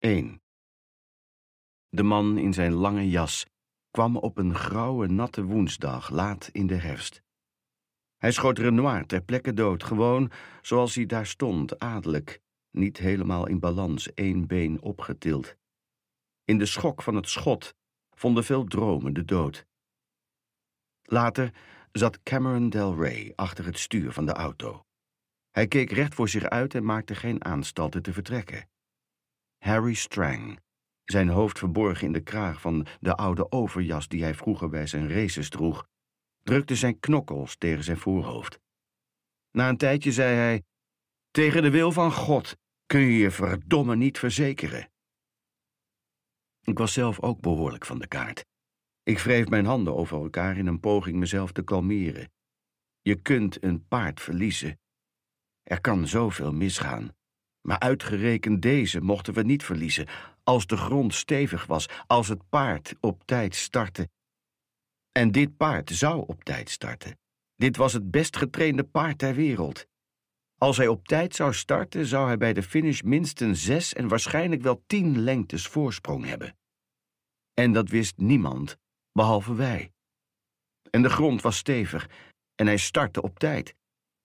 1. De man in zijn lange jas kwam op een grauwe, natte woensdag laat in de herfst. Hij schoot Renoir ter plekke dood, gewoon zoals hij daar stond, adellijk, niet helemaal in balans, één been opgetild. In de schok van het schot vonden veel dromen de dood. Later zat Cameron Del Rey achter het stuur van de auto. Hij keek recht voor zich uit en maakte geen aanstalten te vertrekken. Harry Strang, zijn hoofd verborgen in de kraag van de oude overjas die hij vroeger bij zijn races droeg, drukte zijn knokkels tegen zijn voorhoofd. Na een tijdje zei hij: "Tegen de wil van God kun je je verdomme niet verzekeren." Ik was zelf ook behoorlijk van de kaart. Ik wreef mijn handen over elkaar in een poging mezelf te kalmeren. Je kunt een paard verliezen. Er kan zoveel misgaan. Maar uitgerekend deze mochten we niet verliezen. Als de grond stevig was, als het paard op tijd startte. En dit paard zou op tijd starten. Dit was het best getrainde paard ter wereld. Als hij op tijd zou starten, zou hij bij de finish minstens 6 en waarschijnlijk wel 10 lengtes voorsprong hebben. En dat wist niemand, behalve wij. En de grond was stevig en hij startte op tijd.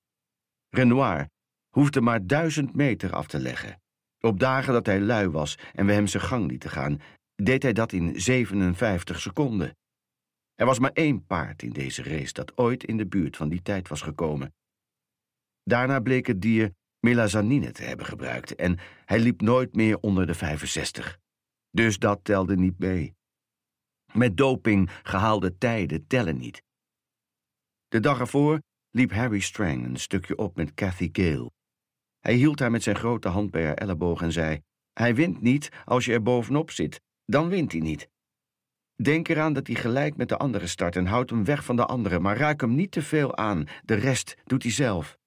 Renoir hoefde maar 1000 meter af te leggen. Op dagen dat hij lui was en we hem zijn gang lieten gaan, deed hij dat in 57 seconden. Er was maar 1 paard in deze race dat ooit in de buurt van die tijd was gekomen. Daarna bleek het dier melazanine te hebben gebruikt en hij liep nooit meer onder de 65. Dus dat telde niet mee. Met doping gehaalde tijden tellen niet. De dag ervoor liep Harry Strang een stukje op met Cathy Gale. Hij hield haar met zijn grote hand bij haar elleboog en zei: "Hij wint niet als je er bovenop zit, dan wint hij niet. Denk eraan dat hij gelijk met de andere start en houd hem weg van de anderen, maar raak hem niet te veel aan, de rest doet hij zelf."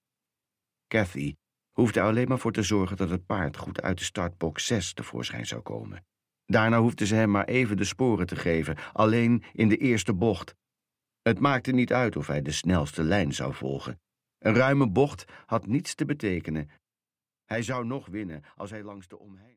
Cathy hoefde er alleen maar voor te zorgen dat het paard goed uit de startbox 6 tevoorschijn zou komen. Daarna hoefde ze hem maar even de sporen te geven, alleen in de eerste bocht. Het maakte niet uit of hij de snelste lijn zou volgen. Een ruime bocht had niets te betekenen. Hij zou nog winnen als hij langs de omheining...